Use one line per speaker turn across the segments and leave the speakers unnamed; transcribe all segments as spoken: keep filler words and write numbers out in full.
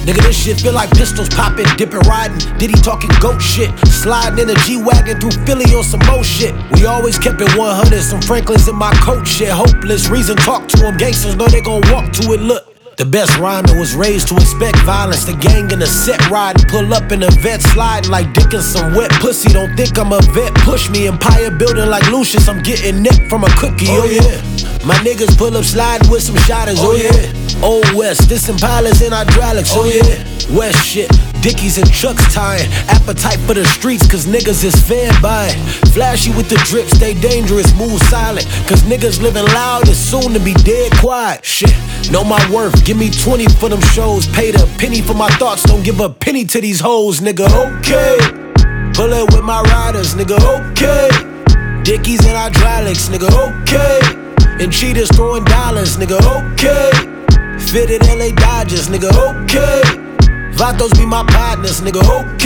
Nigga, this shit feel like pistols popping, dipping, riding. Diddy talking goat shit, sliding in a G-Wagon through Philly on some more shit. We always kept it one hundred, some Franklins in my coat shit. Hopeless, reason talk to them, gangsters know they gon' walk to it, look. The best rhymer was raised to expect violence. The gang in a set riding, pull up in a vet sliding like dick in some wet pussy. Don't think I'm a vet, push me. Empire building like Lucius, I'm getting neck from a cookie, oh, oh yeah. My niggas pull up sliding with some shotters, oh, oh yeah. Old West, this Impalas in hydraulics, oh, oh yeah. West shit, Dickies and Chucks tying. Appetite for the streets, cause niggas is fan buying. Flashy with the drip, stay dangerous, move silent. Cause niggas living loud is soon to be dead quiet. Shit, know my worth, give me twenty for them shows. Paid a penny for my thoughts, don't give a penny to these hoes, nigga, okay. Pull it with my riders, nigga, okay. Dickies and hydraulics, nigga, okay. And cheaters throwing dollars, nigga, okay. Fitted L A Dodgers, nigga, okay. Vatos be my partners, nigga,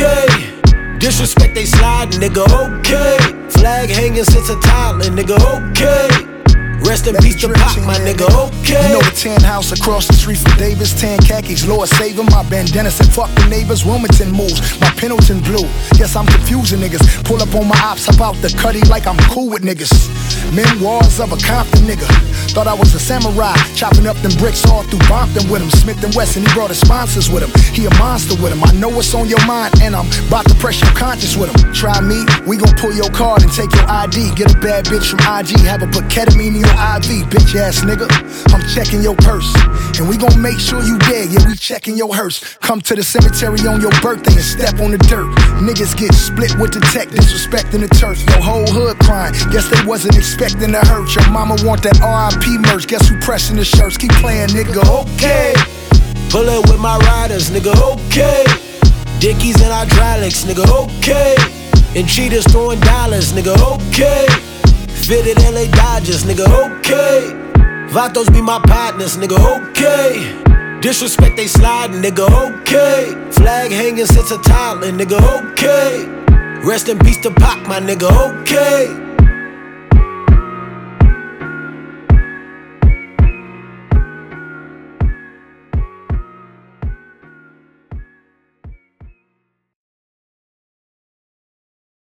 okay. Disrespect they sliding, nigga, okay. Flag hanging since a toddler, nigga, okay. Rest in peace to Pop, my nigga, okay.
You know the tan house across the street from Davis, tan khakis, Lord save him. My bandana said fuck the neighbors, Wilmington moves, my Pendleton blue. Yes, I'm confusing niggas. Pull up on my ops, hop out the cutty like I'm cool with niggas. Memoirs of a Compton nigga. Thought I was a samurai, chopping up them bricks all through Bompton with him. Smith and Wesson, he brought his sponsors with him. He a monster with him. I know what's on your mind, and I'm about to press your conscience with him. Try me, we gon' pull your card and take your I D. Get a bad bitch from I G, have her put ketamine in your I V, bitch ass nigga. I'm checking your purse, and we gon' make sure you dead. Yeah, we checking your hearse. Come to the cemetery on your birthday and step on the dirt. Niggas get split with the tech, disrespecting the turf. Your whole hood crying, guess they wasn't expecting to hurt. Your mama want that R I P merch, guess who pressing the shirts? Keep playing, nigga, okay.
Pull it with my riders, nigga, okay. Dickies and hydraulics, nigga, okay. And cheaters throwing dollars, nigga, okay. Fitted L A Dodgers, nigga, okay. Vatos be my partners, nigga, okay. Disrespect they sliding, nigga, okay. Flag hanging since a toddler, nigga, okay. Rest in peace to Pop, my nigga, okay.